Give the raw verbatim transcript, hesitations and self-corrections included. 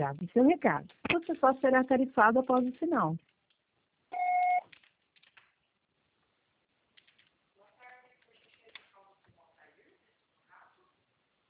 grave seu recado. Você só será tarifado após o sinal.